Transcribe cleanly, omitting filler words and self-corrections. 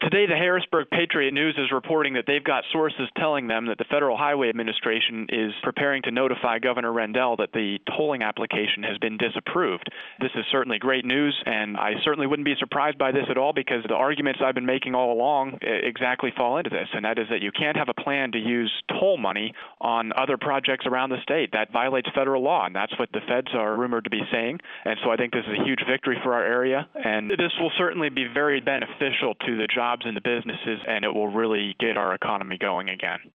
Today, the Harrisburg Patriot News is reporting that they've got sources telling them that the Federal Highway Administration is preparing to notify Governor Rendell that the tolling application has been disapproved. This is certainly great news, and I certainly wouldn't be surprised by this at all because the arguments I've been making all along exactly fall into this, and that is that you can't have a plan to use toll money on other projects around the state. That violates federal law, and that's what the feds are rumored to be saying. And so I think this is a huge victory for our area, and this will certainly be very beneficial to the jobs and the businesses, and it will really get our economy going again.